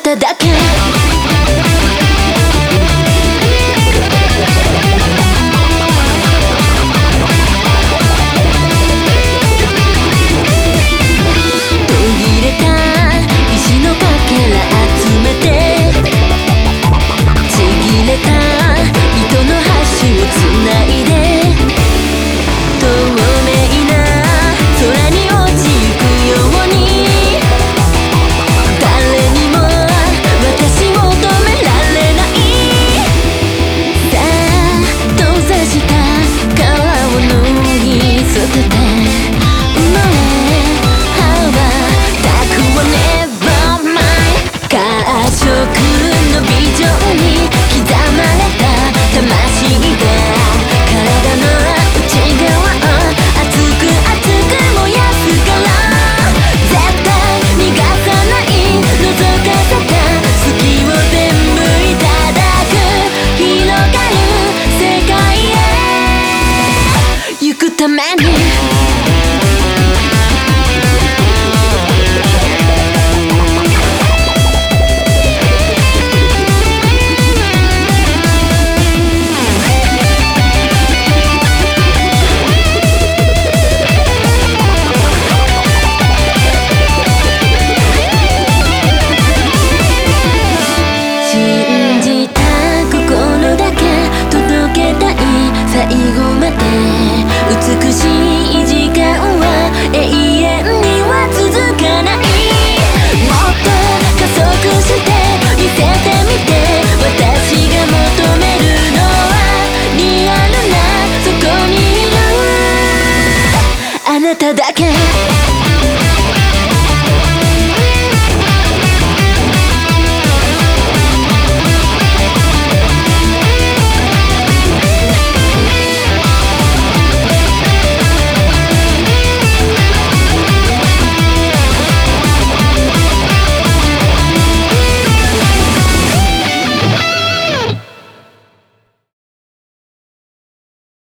ただけ途切れた石のかけら集めてちぎれた糸の端をつないで透明な空に落ちゆくように誰にも私を止められないさあ閉ざした皮を脱ぎ捨てて生まれ羽ばたくは Never mind 褐色のビジョンに刻まれた魂が体の内側を熱く熱く燃やすから絶対逃がさない覗かせた隙を全部いただく広がる世界へ行くために最後まで美しい時間は永遠には続かないもっと加速して見せてみて私が求めるのはリアルなそこにいるあなただけ